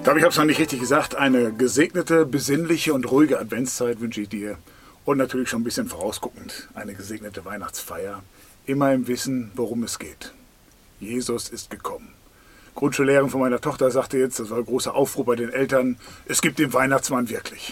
Aber ich habe es noch nicht richtig gesagt. Eine gesegnete, besinnliche und ruhige Adventszeit wünsche ich dir. Und natürlich schon ein bisschen vorausguckend eine gesegnete Weihnachtsfeier. Immer im Wissen, worum es geht. Jesus ist gekommen. Grundschullehrerin von meiner Tochter sagte jetzt, das war ein großer Aufruhr bei den Eltern, es gibt den Weihnachtsmann wirklich.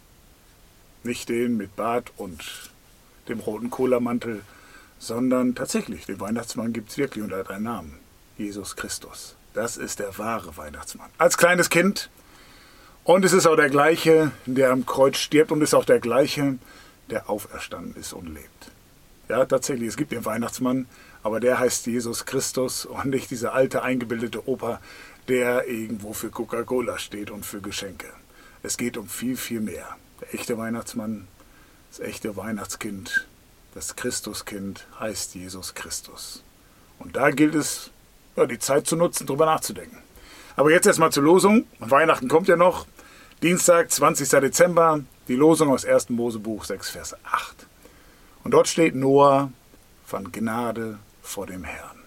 Nicht den mit Bart und dem roten Cola-Mantel, sondern tatsächlich, den Weihnachtsmann gibt es wirklich und er hat einen Namen. Jesus Christus. Das ist der wahre Weihnachtsmann. Als kleines Kind. Und es ist auch der gleiche, der am Kreuz stirbt und ist auch der gleiche, der auferstanden ist und lebt. Ja, tatsächlich, es gibt den Weihnachtsmann, aber der heißt Jesus Christus und nicht dieser alte eingebildete Opa, der irgendwo für Coca-Cola steht und für Geschenke. Es geht um viel, viel mehr. Der echte Weihnachtsmann, das echte Weihnachtskind, das Christuskind heißt Jesus Christus. Und da gilt es, ja, die Zeit zu nutzen, drüber nachzudenken. Aber jetzt erstmal zur Losung. Weihnachten kommt ja noch. Dienstag, 20. Dezember, die Losung aus 1. Mosebuch 6, Vers 8. Und dort steht: Noah fand Gnade vor dem Herrn.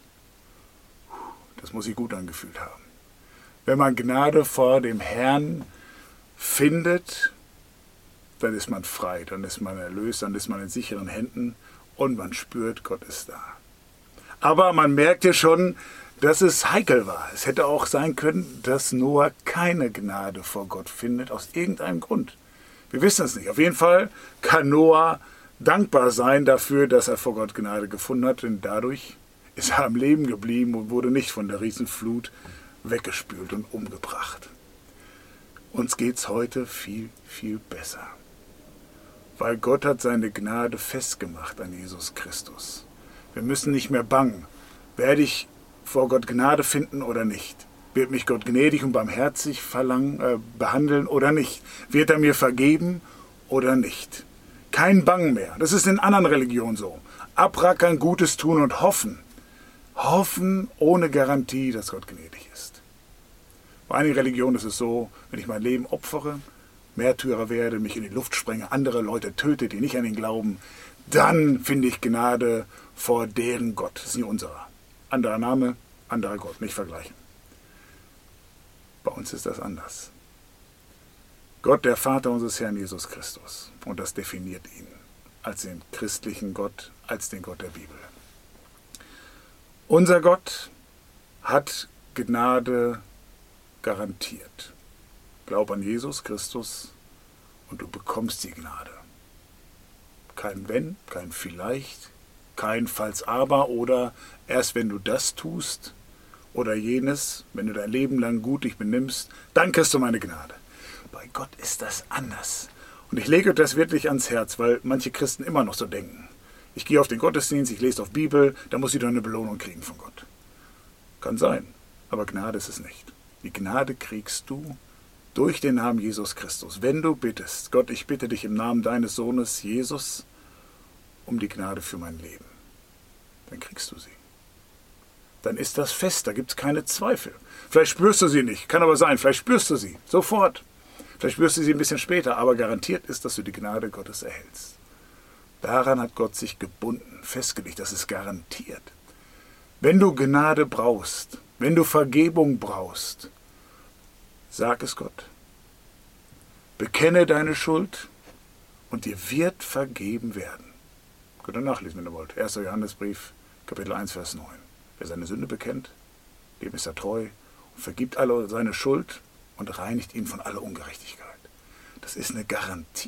Das muss sich gut angefühlt haben. Wenn man Gnade vor dem Herrn findet, dann ist man frei, dann ist man erlöst, dann ist man in sicheren Händen und man spürt, Gott ist da. Aber man merkt ja schon, dass es heikel war. Es hätte auch sein können, dass Noah keine Gnade vor Gott findet, aus irgendeinem Grund. Wir wissen es nicht. Auf jeden Fall kann Noah dankbar sein dafür, dass er vor Gott Gnade gefunden hat, denn dadurch ist er am Leben geblieben und wurde nicht von der Riesenflut weggespült und umgebracht. Uns geht's heute viel, viel besser. Weil Gott hat seine Gnade festgemacht an Jesus Christus. Wir müssen nicht mehr bangen. Werde ich vor Gott Gnade finden oder nicht? Wird mich Gott gnädig und barmherzig behandeln oder nicht? Wird er mir vergeben oder nicht? Kein Bangen mehr. Das ist in anderen Religionen so. Abrackern, Gutes tun und hoffen. Hoffen ohne Garantie, dass Gott gnädig ist. Bei einigen Religionen ist es so, wenn ich mein Leben opfere, Märtyrer werde, mich in die Luft sprenge, andere Leute töte, die nicht an ihn glauben, dann finde ich Gnade vor deren Gott. Das ist nicht unserer. Anderer Name, anderer Gott, nicht vergleichen. Bei uns ist das anders. Gott, der Vater unseres Herrn Jesus Christus. Und das definiert ihn als den christlichen Gott, als den Gott der Bibel. Unser Gott hat Gnade garantiert. Glaub an Jesus Christus und du bekommst die Gnade. Kein Wenn, kein Vielleicht, kein Falls aber oder erst wenn du das tust oder jenes, wenn du dein Leben lang gut dich benimmst, dann kriegst du meine Gnade. Bei Gott ist das anders. Und ich lege das wirklich ans Herz, weil manche Christen immer noch so denken. Ich gehe auf den Gottesdienst, ich lese auf Bibel, da muss ich doch eine Belohnung kriegen von Gott. Kann sein, aber Gnade ist es nicht. Die Gnade kriegst du durch den Namen Jesus Christus. Wenn du bittest, Gott, ich bitte dich im Namen deines Sohnes Jesus um die Gnade für mein Leben, dann kriegst du sie. Dann ist das fest, da gibt es keine Zweifel. Vielleicht spürst du sie nicht, kann aber sein, vielleicht spürst du sie sofort. Vielleicht spürst du sie ein bisschen später, aber garantiert ist, dass du die Gnade Gottes erhältst. Daran hat Gott sich gebunden, festgelegt, das ist garantiert. Wenn du Gnade brauchst, wenn du Vergebung brauchst, sag es Gott. Bekenne deine Schuld und dir wird vergeben werden. Könnt ihr nachlesen, wenn ihr wollt. 1. Johannesbrief, Kapitel 1, Vers 9. Wer seine Sünde bekennt, dem ist er treu und vergibt alle seine Schuld und reinigt ihn von aller Ungerechtigkeit. Das ist eine Garantie.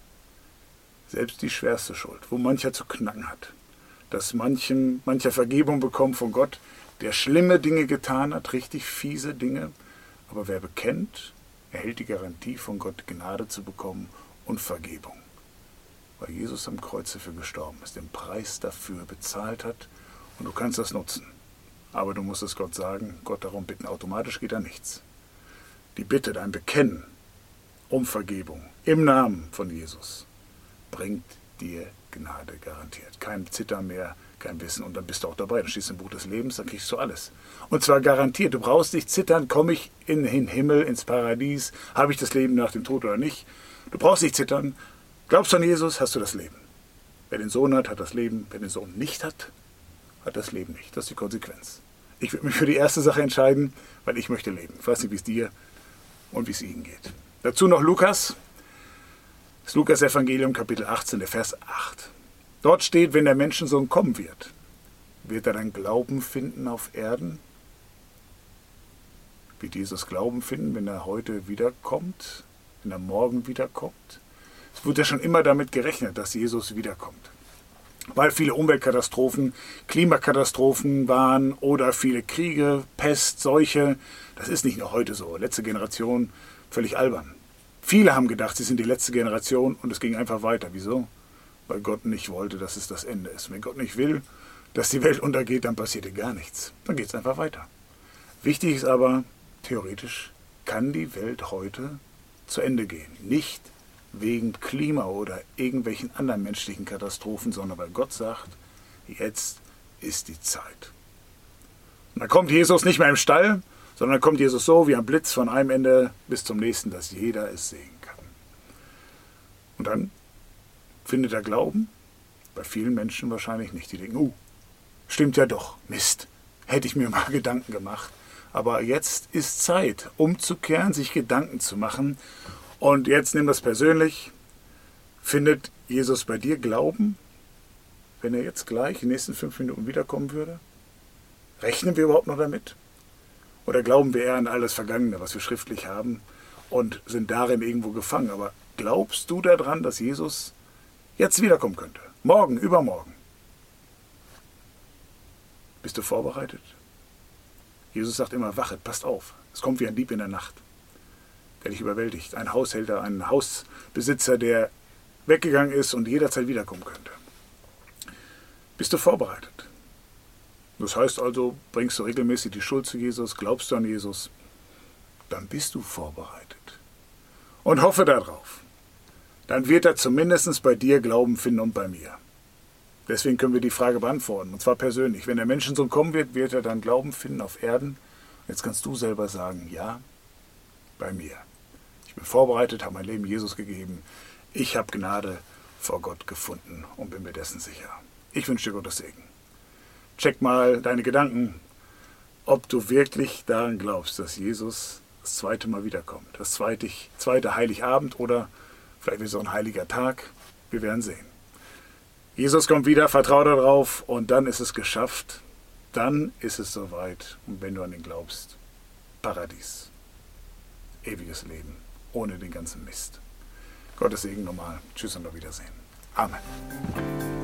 Selbst die schwerste Schuld, wo mancher zu knacken hat, dass mancher Vergebung bekommt von Gott, der schlimme Dinge getan hat, richtig fiese Dinge, aber wer bekennt, erhält die Garantie von Gott, Gnade zu bekommen und Vergebung. Weil Jesus am Kreuz dafür gestorben ist, den Preis dafür bezahlt hat und du kannst das nutzen. Aber du musst es Gott sagen, Gott darum bitten, automatisch geht da nichts. Die Bitte, dein Bekennen um Vergebung im Namen von Jesus bringt dir Gnade garantiert. Kein Zittern mehr, kein Wissen und dann bist du auch dabei. Dann stehst du im Buch des Lebens, dann kriegst du alles. Und zwar garantiert. Du brauchst nicht zittern, komme ich in den Himmel, ins Paradies, habe ich das Leben nach dem Tod oder nicht. Du brauchst nicht zittern. Glaubst du an Jesus, hast du das Leben. Wer den Sohn hat, hat das Leben. Wer den Sohn nicht hat, hat das Leben nicht. Das ist die Konsequenz. Ich würde mich für die erste Sache entscheiden, weil ich möchte leben. Ich weiß nicht, wie es dir und wie es ihnen geht. Dazu noch Lukas, das Lukas-Evangelium, Kapitel 18, der Vers 8. Dort steht, wenn der Menschensohn kommen wird er dann Glauben finden auf Erden? Wird Jesus Glauben finden, wenn er heute wiederkommt, wenn er morgen wiederkommt? Es wurde ja schon immer damit gerechnet, dass Jesus wiederkommt. Weil viele Umweltkatastrophen, Klimakatastrophen waren oder viele Kriege, Pest, Seuche. Das ist nicht nur heute so. Letzte Generation, völlig albern. Viele haben gedacht, sie sind die letzte Generation und es ging einfach weiter. Wieso? Weil Gott nicht wollte, dass es das Ende ist. Wenn Gott nicht will, dass die Welt untergeht, dann passiert gar nichts. Dann geht es einfach weiter. Wichtig ist aber, theoretisch kann die Welt heute zu Ende gehen. Nicht wegen Klima oder irgendwelchen anderen menschlichen Katastrophen, sondern weil Gott sagt, jetzt ist die Zeit. Und dann kommt Jesus nicht mehr im Stall, sondern dann kommt Jesus so wie ein Blitz von einem Ende bis zum nächsten, dass jeder es sehen kann. Und dann findet er Glauben? Bei vielen Menschen wahrscheinlich nicht. Die denken, stimmt ja doch, Mist, hätte ich mir mal Gedanken gemacht. Aber jetzt ist Zeit, umzukehren, sich Gedanken zu machen. Und jetzt nimm das persönlich. Findet Jesus bei dir Glauben, wenn er jetzt gleich in den nächsten 5 Minuten wiederkommen würde? Rechnen wir überhaupt noch damit? Oder glauben wir eher an alles Vergangene, was wir schriftlich haben und sind darin irgendwo gefangen? Aber glaubst du daran, dass Jesus jetzt wiederkommen könnte? Morgen, übermorgen? Bist du vorbereitet? Jesus sagt immer, wachet, passt auf. Es kommt wie ein Dieb in der Nacht, der dich überwältigt. Ein Haushälter, ein Hausbesitzer, der weggegangen ist und jederzeit wiederkommen könnte. Bist du vorbereitet? Das heißt also, bringst du regelmäßig die Schuld zu Jesus, glaubst du an Jesus, dann bist du vorbereitet. Und hoffe darauf. Dann wird er zumindest bei dir Glauben finden und bei mir. Deswegen können wir die Frage beantworten, und zwar persönlich. Wenn der Menschensohn kommen wird er dann Glauben finden auf Erden? Jetzt kannst du selber sagen, ja, bei mir. Ich bin vorbereitet, habe mein Leben Jesus gegeben. Ich habe Gnade vor Gott gefunden und bin mir dessen sicher. Ich wünsche dir Gottes Segen. Check mal deine Gedanken, ob du wirklich daran glaubst, dass Jesus das zweite Mal wiederkommt. Das zweite Heiligabend oder vielleicht ist es auch ein heiliger Tag. Wir werden sehen. Jesus kommt wieder, vertraue darauf und dann ist es geschafft. Dann ist es soweit. Und wenn du an ihn glaubst, Paradies. Ewiges Leben. Ohne den ganzen Mist. Gottes Segen nochmal. Tschüss und auf Wiedersehen. Amen.